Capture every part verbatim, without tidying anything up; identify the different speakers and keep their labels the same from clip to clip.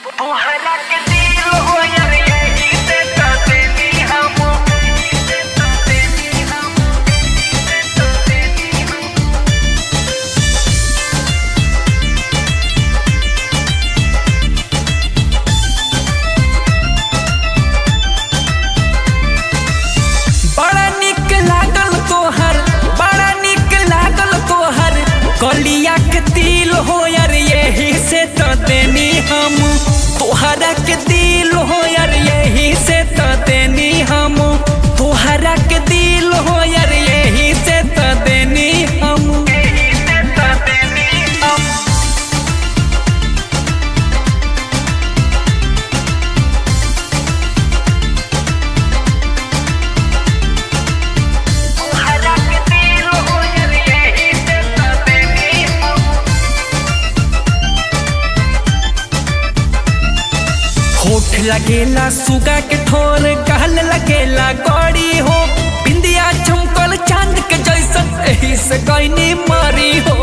Speaker 1: ओहला के दिल हो यार यही से तो देनी हम यही से तो देनी हम यही से तो देनी हम।
Speaker 2: बड़ा निक लागल तोहर बड़ा निक लागल तोहर कलिया के दिल हो यार यही से तो देनी हम तोहरा के दिल हो यार यही से तो देनी हम तोहरा के दिल हो यार यही से तो देनी हम
Speaker 1: यही से तो देनी हम। ओहला के दिल हो यार यही से तो देनी हम।
Speaker 2: होठ लगेला सुगा के ठोर कहल लगेला गौरी हो बिंदिया चमकल चांद के जैसन एही से गईनी मारी हो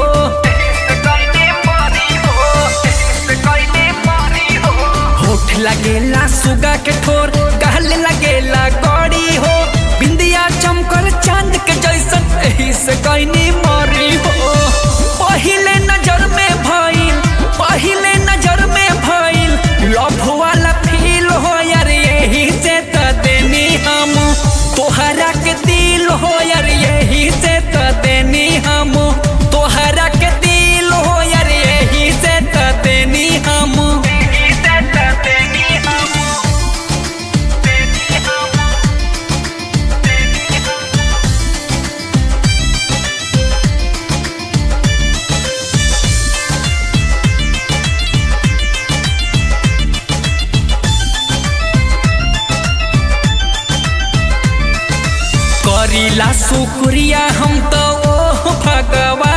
Speaker 2: होठ लगेला सुगा के ठोर कहल लगेला गौरी हो बिंदिया चमकल चांद के जैसन एही से गईनी मारी हो पहिले नजर में भइल पहिले नजर में भइल लव वाला फील हो यार यही से तो देनी हम तोहरा के दिल हो यार यही से तो देनी हम तोहरा के दिल हो यार यही से तो देनी हम
Speaker 1: यही से तो देनी हम देनी हम देनी हम।
Speaker 2: करीला शुक्रिया हम तो ओह भगवान